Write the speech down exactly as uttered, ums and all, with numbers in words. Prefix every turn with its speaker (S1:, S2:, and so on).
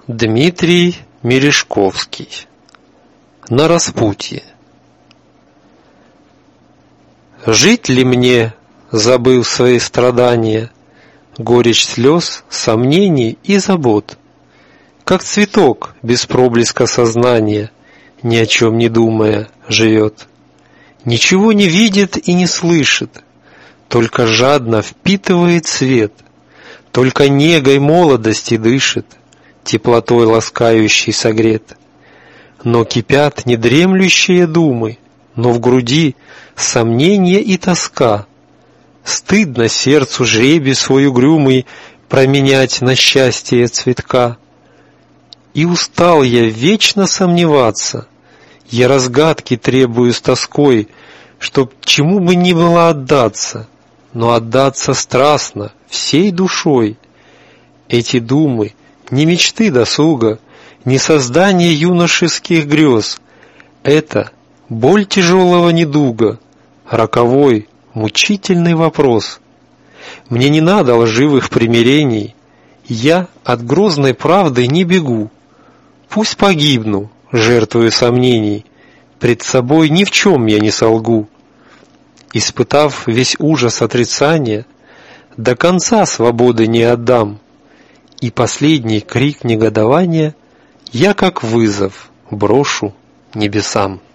S1: Дмитрий Мережковский. На распутье. Жить ли мне, забыв свои страдания, горечь слез, сомнений и забот? Как цветок без проблеска сознания, ни о чем не думая, живет. Ничего не видит и не слышит, только жадно впитывает свет, только негой молодости дышит, теплотой ласкающей согрет. Но кипят недремлющие думы, но в груди сомнение и тоска. Стыдно сердцу жребий свой угрюмый променять на счастье цветка. И устал я вечно сомневаться, я разгадки требую с тоской, чтоб чему бы ни было отдаться, но отдаться страстно, всей душой. Эти думы не мечты досуга, не создание юношеских грез. Это боль тяжелого недуга, роковой, мучительный вопрос. Мне не надо лживых примирений, я от грозной правды не бегу. Пусть погибну, жертвую сомнений, пред собой ни в чем я не солгу. Испытав весь ужас отрицания, до конца свободы не отдам, и последний крик негодования я как вызов брошу небесам.